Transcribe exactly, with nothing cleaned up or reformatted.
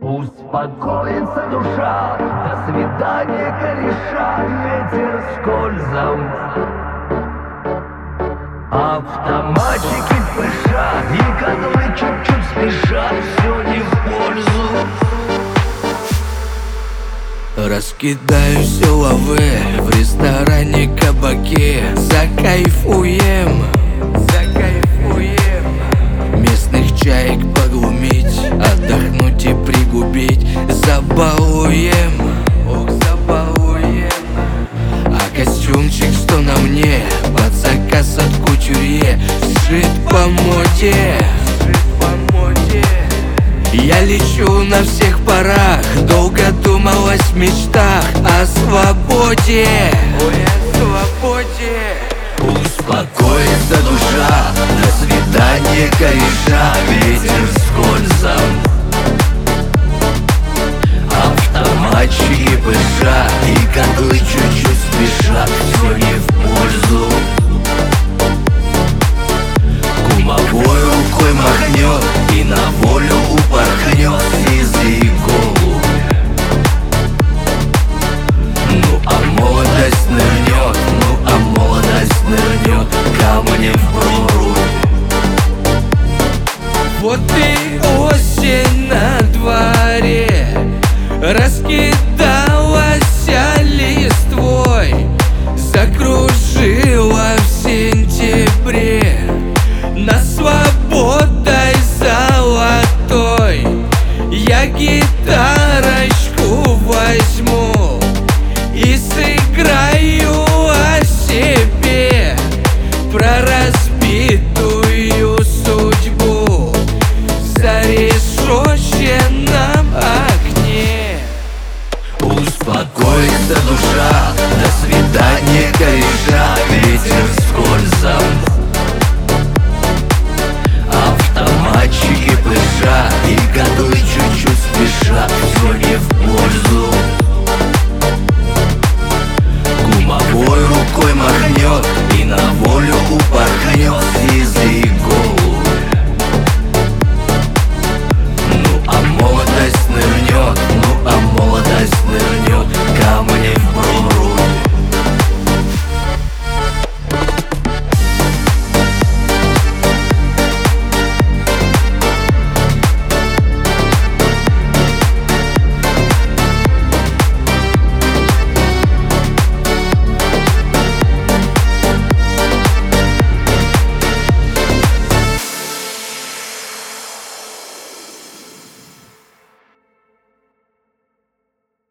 Успокоится душа, до свидания, кореша, ветер скользом. Автоматики пыша и котлы чуть-чуть спешат, все не в пользу. Раскидаю силовы в ресторане, кабаке. Закайфуем, закайфуем. Местных чаек поглумить, отдохнуть и пригубить. Забалуем, ох, забалуем. А костюмчик, что на мне, под заказ от кутюрье, сшит по моде, сшит по моде. Я лечу на всех парах, долго думалось в мечтах о свободе, ой, о свободе. Успокоится душа, до свидания, кореша, ветер скользом. Автоматчики пыша и котлы чуть-чуть